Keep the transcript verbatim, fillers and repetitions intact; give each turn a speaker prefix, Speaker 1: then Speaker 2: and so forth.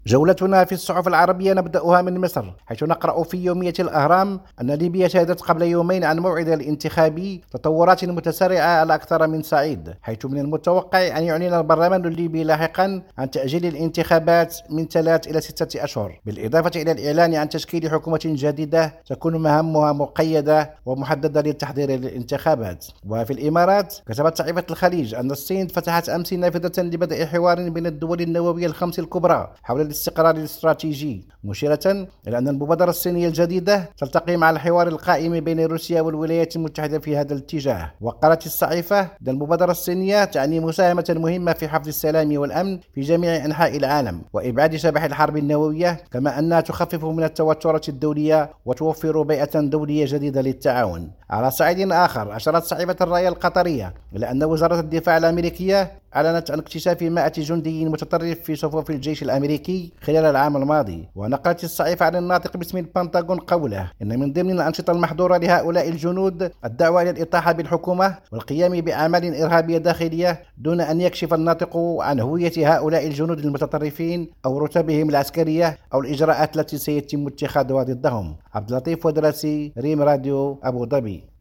Speaker 1: جولتنا في الصحف العربية نبدأها من مصر، حيث نقرأ في يومية الأهرام أن ليبيا شهدت قبل يومين عن موعدها الانتخابي تطورات متسارعة على أكثر من صعيد، حيث من المتوقع أن يعلن البرلمان الليبي لاحقا عن تأجيل الانتخابات من ثلاث إلى ستة أشهر، بالإضافة إلى الإعلان عن تشكيل حكومة جديدة تكون مهامها مقيدة ومحددة للتحضير للانتخابات. وفي الإمارات كتبت صحيفة الخليج أن الصين فتحت أمس نافذة لبدء حوار بين الدول النووية الخمس الكبرى حول الاستقرار الاستراتيجي، مشيرة إلى أن المبادرة الصينية الجديدة تلتقي مع الحوار القائم بين روسيا والولايات المتحدة في هذا الاتجاه. وقالت الصحيفة أن المبادرة الصينية تعني مساهمة مهمة في حفظ السلام والأمن في جميع أنحاء العالم وإبعاد شبح الحرب النووية، كما أنها تخفف من التوترات الدولية وتوفر بيئة دولية جديدة للتعاون. على صعيد آخر، أشارت صحيفة الراية القطرية إلى أن وزارة الدفاع الأمريكية أعلنت عن اكتشاف مائة جندي متطرف في صفوف الجيش الأمريكي خلال العام الماضي. ونقلت الصحيفة عن الناطق باسم البنتاغون قوله إن من ضمن الأنشطة المحظورة لهؤلاء الجنود الدعوة إلى الإطاحة بالحكومة والقيام بأعمال إرهابية داخلية دون أن يكشف الناطق عن هوية هؤلاء الجنود المتطرفين أو رتبهم العسكرية أو الإجراءات التي سيتم اتخاذها ضدهم. عبد اللطيف ودراسي، ريم راديو، أبو ظبي.